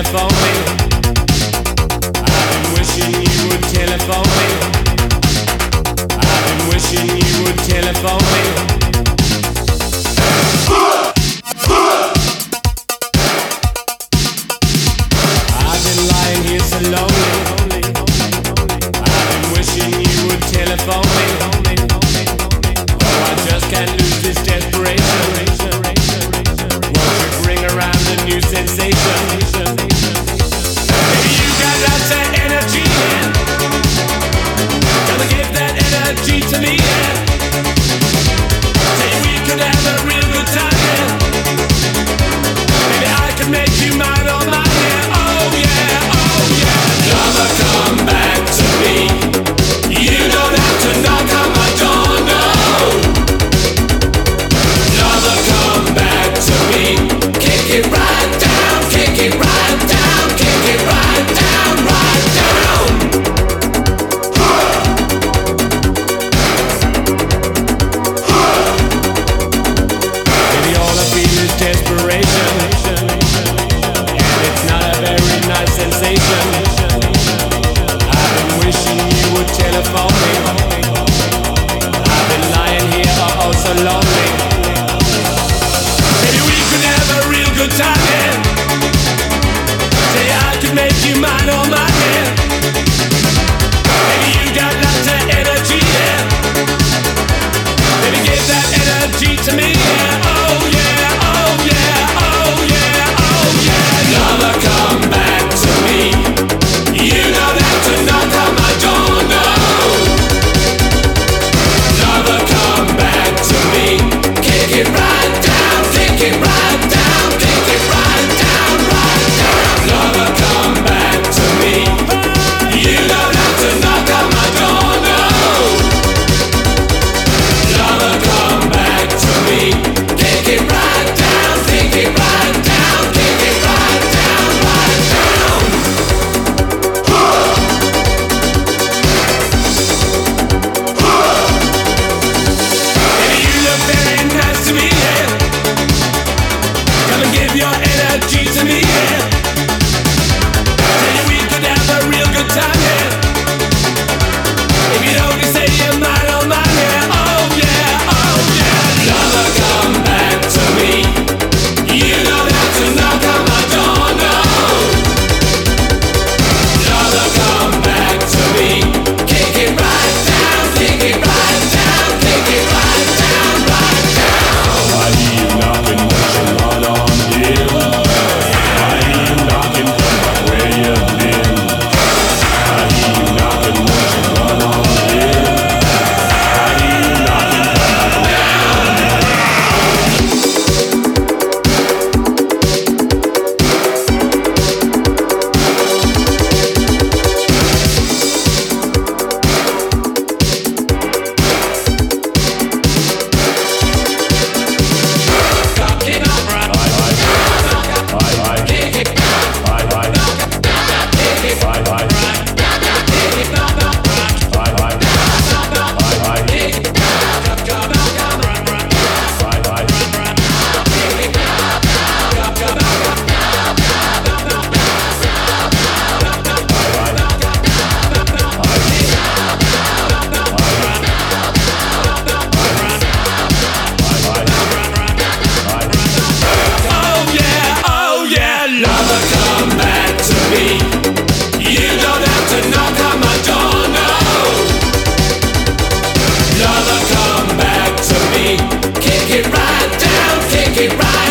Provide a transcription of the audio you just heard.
telephone me. I've been wishing you would telephone me. I've been wishing you would telephone me. I've been lying here so lonely. I've been wishing you would telephone me. Oh, I just can't lose this desperation. Won't you bring around a new sensation? Baby, you got lots of energy, yeah. Gonna give that energy to me, yeah. Say we could have a real good time, yeah. Maybe I could make you mine all night, yeah. Oh yeah, oh yeah. Lover, come back to me. You don't have to knock on my door, no. Lover, come back to me. Kick it right down, kick it right down, kick it right down, right down. Baby, all I feel is desperation, and it's not a very nice sensation. I've been wishing you would telephone me. I've been lying here oh so lonely. Maybe we could have a real good time, yeah. Say I could make you mine all night, yeah. Maybe you got lots of energy, yeah. Maybe give that energy to me, yeah. Oh yeah, oh yeah, oh yeah, oh yeah. Lover, come back to me. You don't have to knock on my door, no. Lover, come back to me. Kick it right down, kick it right down, kick it right down, right down. Lover, come back to me. You don't have to knock on my door, no. Lover, come back to me. Kick it right down, kick it right down, kick it right down, right down. Baby, you look very nice to me, yeah. Come and give your energy to me, yeah. Tell you we could have a real good time, yeah. If you'd only say you're mine, oh mine, yeah. Oh yeah, oh yeah. Lover, come back to me. You don't have to knock on my door, no. Lover, come back to me. Kick it right down, kick it right down, kick it right down, right down. Why you knocking with your lot on in? Why you knocking from where you've been? Why you knocking with your lot on in? Why you knocking from Oh yeah, oh yeah. Lover, come back to me. You don't have to knock on my door, no. Lover, come back to me. Kick it right down, kick it right